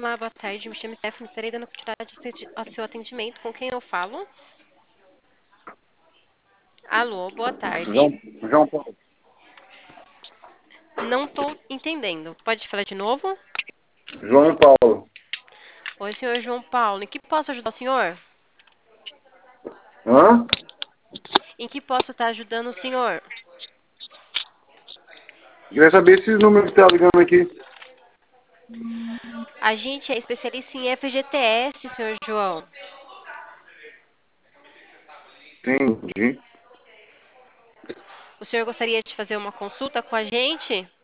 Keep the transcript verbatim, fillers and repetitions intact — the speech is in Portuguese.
Olá, boa tarde. Me chamo Stephanie. Estarei dando continuidade ao seu atendimento. Com quem eu falo? Alô, boa tarde. João, João Paulo. Não estou entendendo. Pode falar de novo? João Paulo. Oi, senhor João Paulo. Em que posso ajudar o senhor? Hã? Em que posso estar ajudando o senhor? Queria saber esses números que tá ligando aqui. A gente é especialista em F G T S, senhor João. Entendi. O senhor gostaria de fazer uma consulta com a gente?